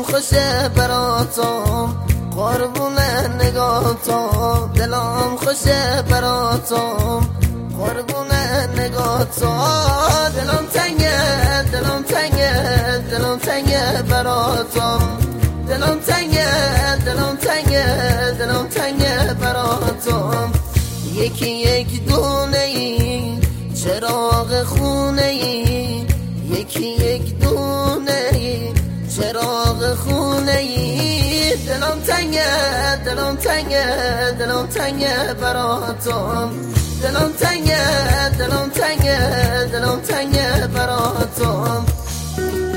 دلم خوشه براتم قربون نگاتم دلم خوشه براتم قربون نگاتم دلم تنگه دلم تنگه دلم تنگه براتم دلم تنگه دلم تنگه دلم تنگه براتم یکی یک دونه ای چراغ خونه ای یکی یک دونه ای چراغ خونه ای دلم تنگه دلم تنگه دلم تنگه براتم دلم تنگه دلم تنگه دلم تنگه براتم